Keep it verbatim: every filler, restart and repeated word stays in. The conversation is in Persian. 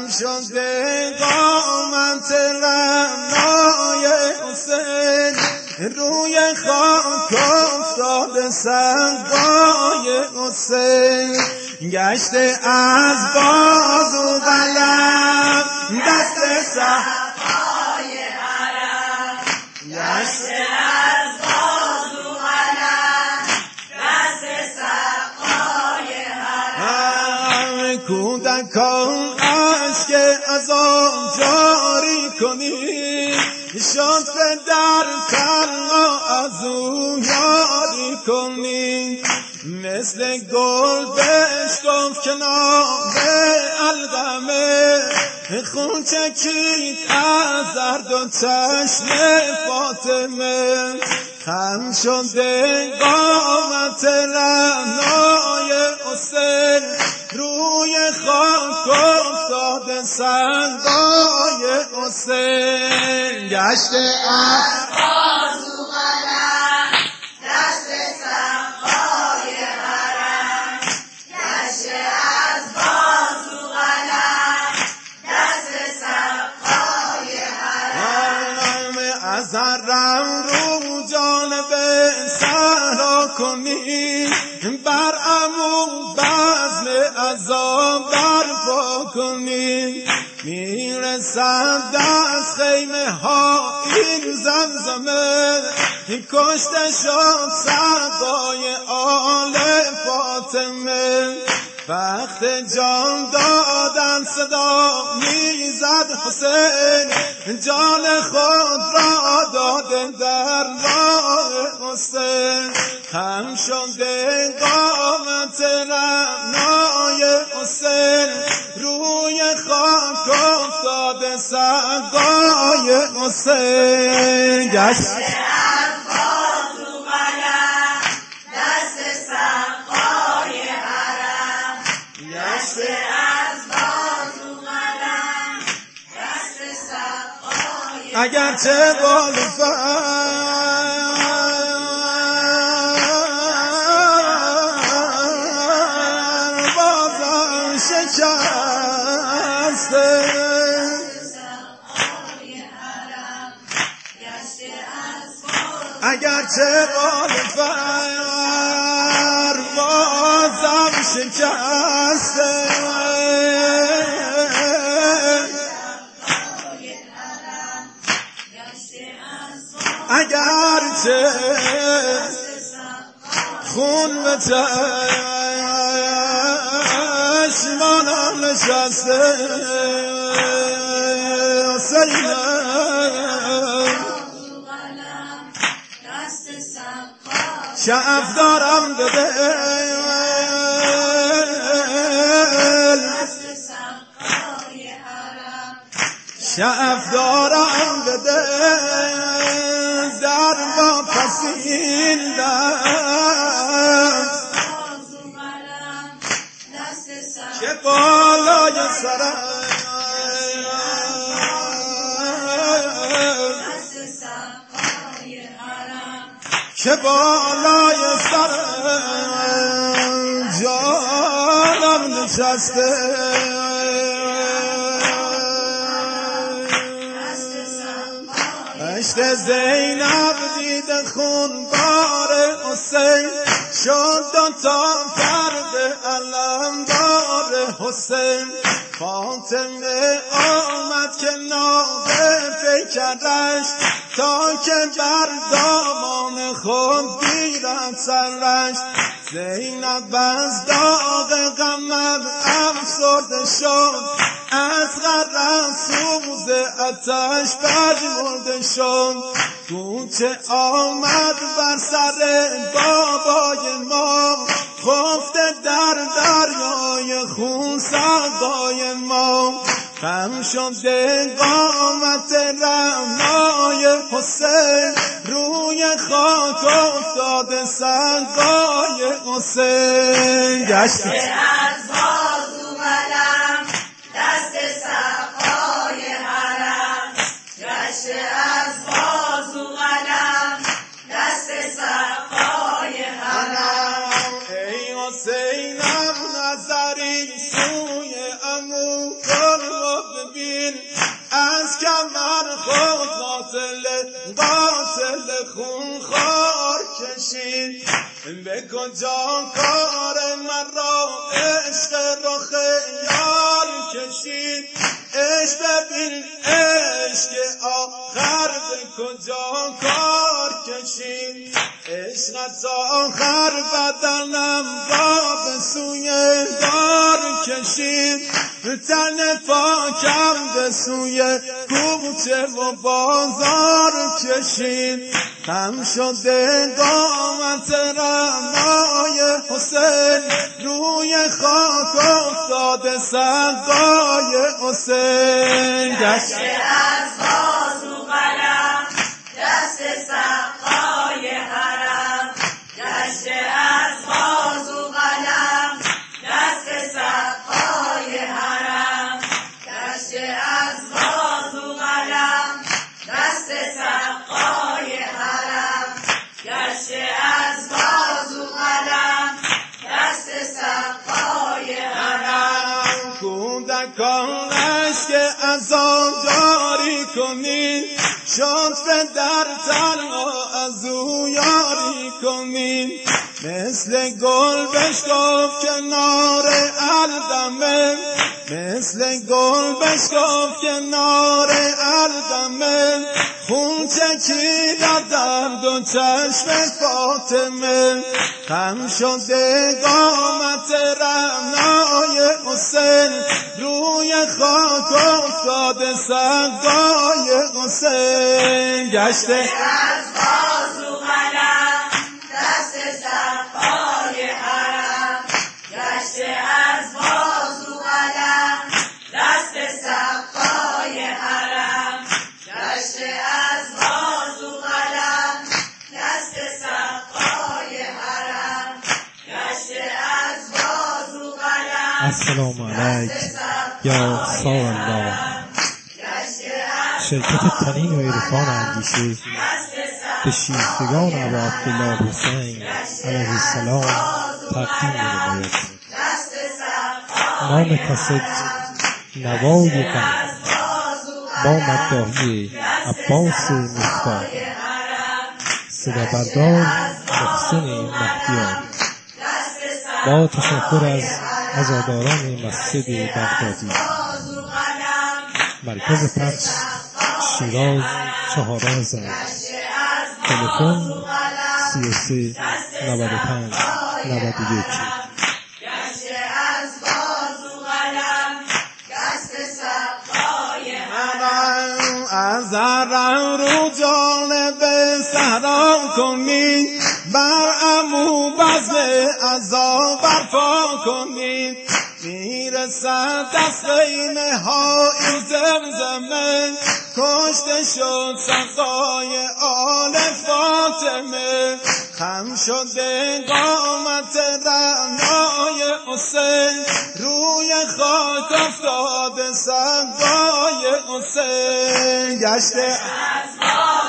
شده قامت رعنای حسین روی خاک افتاده سقای حسین گشته از بازو قلم دست صفای حرم گشته از بازو قلم دست صفای حرم کودکان عشق از آن جاری کنید شد در تنها از او یاری کنید مثل گل بشکف کنار القمه خون چکید از درد و چشم فاطمه خم شده قامت رعنای حسین روی خاک افتاده سقای حسین گشته از بازو قلم دست صفای حرم گشته از بازو قلم دست صفای حرم از حرم رو جانب صحرا کنید بر عمو بزم عذاب برپا کنید میرسد از خیمه ها این زمزمه کشته شد سقای آل فاطمه وقت جان دادن صدا میزد حسین جان خود را داده در راه حسین خم شده قامت رعنای حسین روی خاک افتاده سقای حسین گشت اگر چه بالفر بازم شکسته اگر چه بالفر بازم شکسته اگر چه خون به چشمانم نشسته شعف دارم به دل شعف دارم به دل در با پسیندم که بالای سرم که بالای سرم جانم نشسته عشق زینب دیده خون بار حسین شد دو تا فرد علمدار حسین فاطمه آمد که نابه فکرش تا که بر دامان خود گیرد سرش زینب از داغ غمت افسرده شد از غرق سوز آتش پژمرده شد کوچه آمد بر سر بابای ما خفته در دریای خون سقای ما خم شده قامت رعنای حسین روی خاک افتاده سقای حسین گشت از بازو قلم دست صفای حرم گشته از بازو قلم دست صفای حرم ای حسینم نظری سوی عمو کن و قاتل خون خار کشید به کجا کار مرا عشق رخ یار کشید عشق ببین عشق آخر به کجا کار کشید عشقت آخر بدنم را به سوی دار کشید تن پاکم به سوی کوچه و بازار کشید خم شده قامت رعنای حسین روی خاک افتاده سقای حسین گشته از بازو قلم دست سقای حرم گشته از بازو قلم دست سقای حرم گشته از بازو قلم دست سقای حرم گشته از بازو قلم دست سقای حرم کودکانش که عزاداری کنید شد به در تنها از او یاری کنید مثل گل بشکاف کنار الدمه مثل گل بشکاف کنار الدمه خون چکید در دو چشم فاطمه خم شده قامت رعنای حسین روی خاک افتاده سقای حسین گشته از بازو قلم دست سقای حرم گشته از بازو قلم دست سقای حرم گشته از بازو قلم دست سقای حرم گشته از بازو قلم السلام علیک یا سالله. شرکت تنین و عرفان اندیشه به شیفتگان ابا عبدالله حسین علیه السلام تقدیم می‌نماید. نام کست نوای غم با مداحی عباس مختار، صدا بردار محسن مهدیار. با تشکر از عزاداران مسجد بغدادی. مرکز پخش شیراز چهارراه زن. تلفن سی و سه نود و پنج نود و یک. از هرم رو جانب صحرا کنید بر عمو بزم عزا برپا کنید میرسد دست بین ها این زمزمه کشته شد سقای آل فاطمه خم شده قامت رعنای حسین روی خاک افتاده سقای حسین گشته از